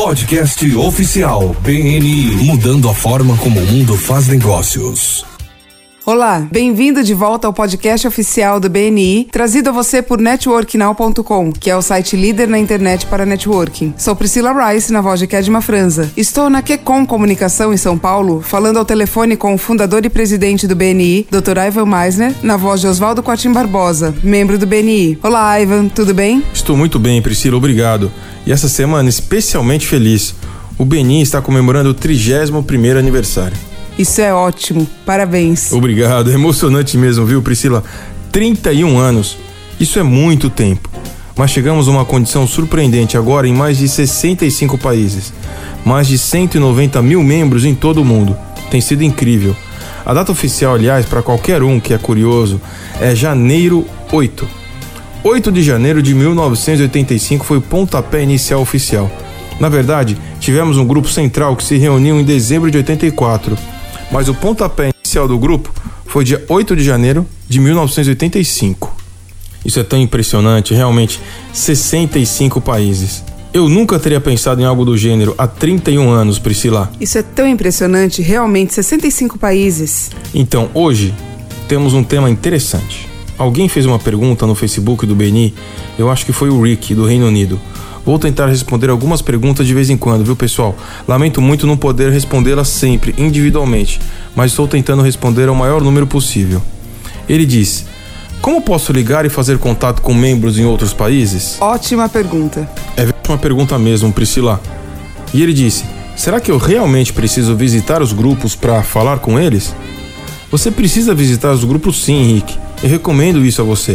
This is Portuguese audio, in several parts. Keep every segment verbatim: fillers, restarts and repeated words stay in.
Podcast oficial B N I, mudando a forma como o mundo faz negócios. Olá, bem-vindo de volta ao podcast oficial do B N I, trazido a você por network now ponto com, que é o site líder na internet para networking. Sou Priscila Rice, na voz de Kedma Franza. Estou na Quecom Comunicação em São Paulo, falando ao telefone com o fundador e presidente do B N I, doutor Ivan Meisner, na voz de Oswaldo Cotim Barbosa, membro do B N I. Olá, Ivan, tudo bem? Estou muito bem, Priscila, obrigado. E essa semana especialmente feliz. O B N I está comemorando o trigésimo primeiro aniversário. Isso é ótimo, parabéns. Obrigado, é emocionante mesmo, viu, Priscila? trinta e um anos, isso é muito tempo. Mas chegamos a uma condição surpreendente agora em mais de sessenta e cinco países. Mais de cento e noventa mil membros em todo o mundo. Tem sido incrível. A data oficial, aliás, para qualquer um que é curioso, é janeiro oito. oito de janeiro de mil novecentos e oitenta e cinco foi o pontapé inicial oficial. Na verdade, tivemos um grupo central que se reuniu em dezembro de oitenta e quatro. Mas o pontapé inicial do grupo foi dia oito de janeiro de mil novecentos e oitenta e cinco. Isso é tão impressionante, realmente, sessenta e cinco países. Eu nunca teria pensado em algo do gênero há trinta e um anos, Priscila. Isso é tão impressionante, realmente, sessenta e cinco países. Então, hoje, temos um tema interessante. Alguém fez uma pergunta no Facebook do B N I, eu acho que foi o Rick, do Reino Unido. Vou tentar responder algumas perguntas de vez em quando, viu, pessoal? Lamento muito não poder respondê-las sempre, individualmente, mas estou tentando responder ao maior número possível. Ele diz: como posso ligar e fazer contato com membros em outros países? Ótima pergunta. É uma pergunta mesmo, Priscila. E ele disse: será que eu realmente preciso visitar os grupos para falar com eles? Você precisa visitar os grupos sim, Henrique. Eu recomendo isso a você.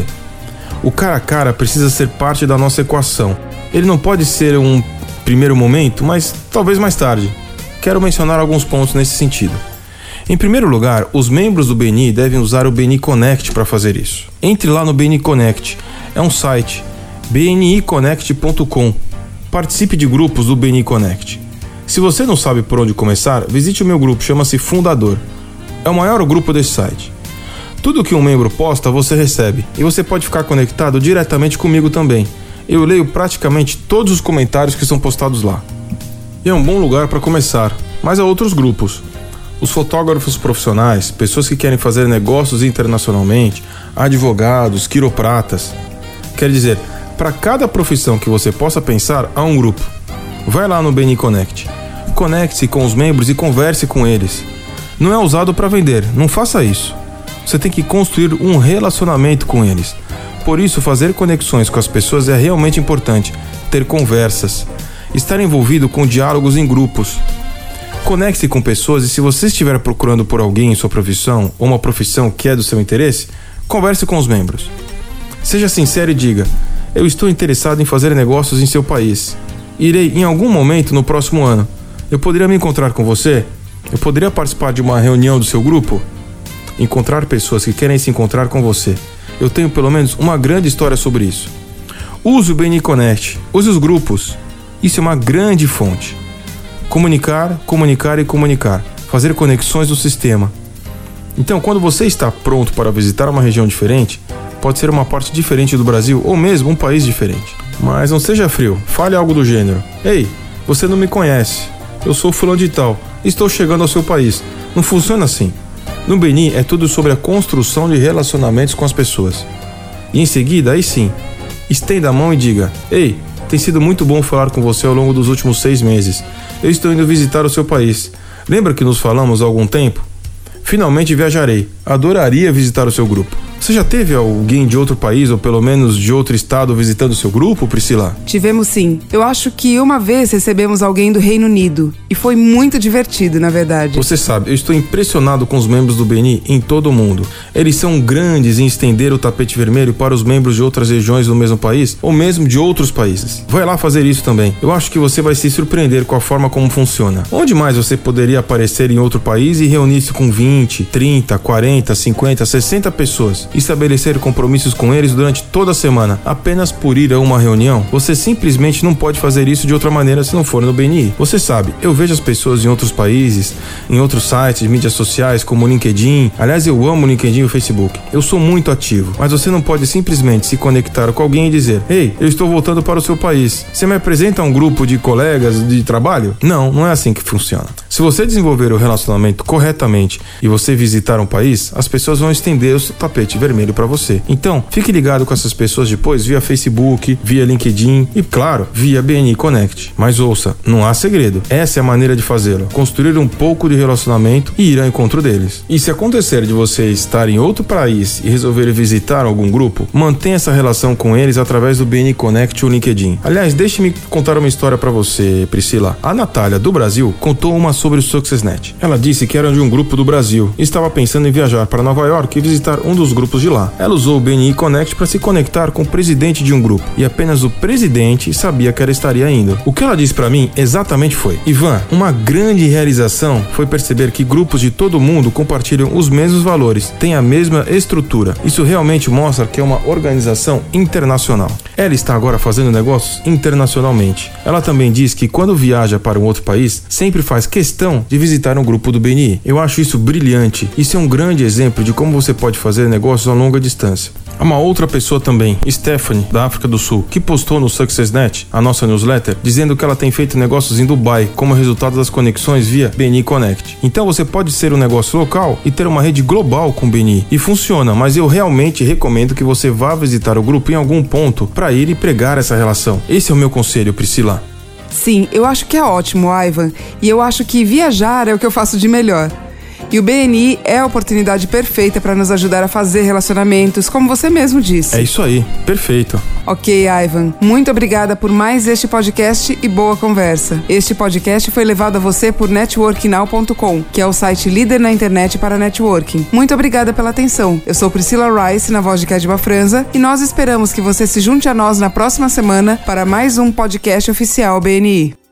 O cara a cara precisa ser parte da nossa equação. Ele não pode ser um primeiro momento, mas talvez mais tarde. Quero mencionar alguns pontos nesse sentido. Em primeiro lugar, os membros do B N I devem usar o B N I Connect para fazer isso. Entre lá no B N I Connect. É um site, b n i connect ponto com. Participe de grupos do B N I Connect. Se você não sabe por onde começar, visite o meu grupo, chama-se Fundador. É o maior grupo desse site. Tudo que um membro posta, você recebe. E você pode ficar conectado diretamente comigo também. Eu leio praticamente todos os comentários que são postados lá. E é um bom lugar para começar, mas há outros grupos. Os fotógrafos profissionais, pessoas que querem fazer negócios internacionalmente, advogados, quiropratas. Quer dizer, para cada profissão que você possa pensar, há um grupo. Vai lá no B N I Connect. Conecte-se com os membros e converse com eles. Não é usado para vender, não faça isso. Você tem que construir um relacionamento com eles. Por isso, fazer conexões com as pessoas é realmente importante. Ter conversas. Estar envolvido com diálogos em grupos. Conecte-se com pessoas e se você estiver procurando por alguém em sua profissão ou uma profissão que é do seu interesse, converse com os membros. Seja sincero e diga: eu estou interessado em fazer negócios em seu país. Irei em algum momento no próximo ano. Eu poderia me encontrar com você? Eu poderia participar de uma reunião do seu grupo? Encontrar pessoas que querem se encontrar com você. Eu tenho pelo menos uma grande história sobre isso. Use o B N I Connect, use os grupos. Isso é uma grande fonte. Comunicar, comunicar e comunicar. Fazer conexões no sistema. Então, quando você está pronto para visitar uma região diferente, pode ser uma parte diferente do Brasil ou mesmo um país diferente. Mas não seja frio, fale algo do gênero: ei, você não me conhece, eu sou fulano de tal, estou chegando ao seu país. Não funciona assim. No B N I é tudo sobre a construção de relacionamentos com as pessoas. E em seguida, aí sim, estenda a mão e diga: ei, tem sido muito bom falar com você ao longo dos últimos seis meses. Eu estou indo visitar o seu país. Lembra que nos falamos há algum tempo? Finalmente viajarei. Adoraria visitar o seu grupo. Você já teve alguém de outro país ou pelo menos de outro estado visitando o seu grupo, Priscila? Tivemos sim. Eu acho que uma vez recebemos alguém do Reino Unido e foi muito divertido, na verdade. Você sabe, eu estou impressionado com os membros do B N I em todo o mundo. Eles são grandes em estender o tapete vermelho para os membros de outras regiões do mesmo país ou mesmo de outros países. Vai lá fazer isso também. Eu acho que você vai se surpreender com a forma como funciona. Onde mais você poderia aparecer em outro país e reunir-se com vinte, trinta, quarenta, cinquenta, sessenta pessoas? amigos e estabelecer compromissos com eles durante toda a semana, apenas por ir a uma reunião? Você simplesmente não pode fazer isso de outra maneira se não for no B N I. Você sabe, eu vejo as pessoas em outros países, em outros sites, mídias sociais como o LinkedIn. Aliás, eu amo o LinkedIn e o Facebook. Eu sou muito ativo, mas você não pode simplesmente se conectar com alguém e dizer: ei, eu estou voltando para o seu país. Você me apresenta a um grupo de colegas de trabalho? Não, não é assim que funciona. Se você desenvolver o relacionamento corretamente e você visitar um país, as pessoas vão estender o tapete vermelho para você. Então, fique ligado com essas pessoas depois via Facebook, via LinkedIn e, claro, via B N I Connect. Mas ouça, não há segredo. Essa é a maneira de fazê-lo. Construir um pouco de relacionamento e ir ao encontro deles. E se acontecer de você estar em outro país e resolver visitar algum grupo, mantenha essa relação com eles através do B N I Connect ou LinkedIn. Aliás, deixe-me contar uma história para você, Priscila. A Natália, do Brasil, contou uma sobre o SuccessNet. Ela disse que era de um grupo do Brasil e estava pensando em viajar para Nova York e visitar um dos grupos de lá. Ela usou o B N I Connect para se conectar com o presidente de um grupo e apenas o presidente sabia que ela estaria indo. O que ela disse para mim exatamente foi: Ivan, uma grande realização foi perceber que grupos de todo mundo compartilham os mesmos valores, têm a mesma estrutura. Isso realmente mostra que é uma organização internacional. Ela está agora fazendo negócios internacionalmente. Ela também diz que quando viaja para um outro país, sempre faz questão de visitar um grupo do B N I. Eu acho isso brilhante. Isso é um grande exemplo de como você pode fazer negócios a longa distância. Há uma outra pessoa também, Stephanie, da África do Sul, que postou no SuccessNet, a nossa newsletter, dizendo que ela tem feito negócios em Dubai como resultado das conexões via B N I Connect. Então você pode ser um negócio local e ter uma rede global com B N I. E funciona, mas eu realmente recomendo que você vá visitar o grupo em algum ponto para ir e pregar essa relação. Esse é o meu conselho, Priscila. Sim, eu acho que é ótimo, Ivan. E eu acho que viajar é o que eu faço de melhor. E o B N I é a oportunidade perfeita para nos ajudar a fazer relacionamentos, como você mesmo disse. É isso aí, perfeito. Ok, Ivan. Muito obrigada por mais este podcast e boa conversa. Este podcast foi levado a você por network now ponto com, que é o site líder na internet para networking. Muito obrigada pela atenção. Eu sou Priscila Rice, na voz de Kedma Franza, e nós esperamos que você se junte a nós na próxima semana para mais um podcast oficial B N I.